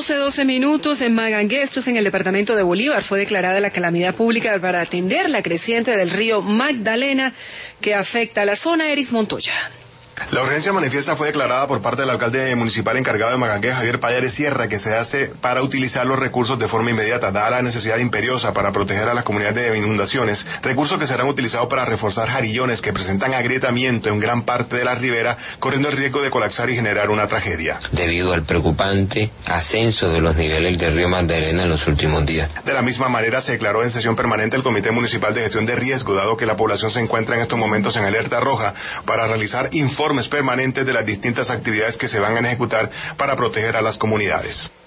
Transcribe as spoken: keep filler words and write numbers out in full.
doce, doce minutos en Magangué, esto es en el departamento de Bolívar. Fue declarada la calamidad pública para atender la creciente del río Magdalena que afecta a la zona. Eris Montoya. La urgencia manifiesta fue declarada por parte del alcalde municipal encargado de Magangué, Javier Payares Sierra, que se hace para utilizar los recursos de forma inmediata, dada la necesidad imperiosa para proteger a las comunidades de inundaciones, recursos que serán utilizados para reforzar jarillones que presentan agrietamiento en gran parte de la ribera, corriendo el riesgo de colapsar y generar una tragedia. Debido al preocupante ascenso de los niveles del río Magdalena en los últimos días. De la misma manera se declaró en sesión permanente el Comité Municipal de Gestión de Riesgo, dado que la población se encuentra en estos momentos en alerta roja, para realizar informes permanentes de las distintas actividades que se van a ejecutar para proteger a las comunidades.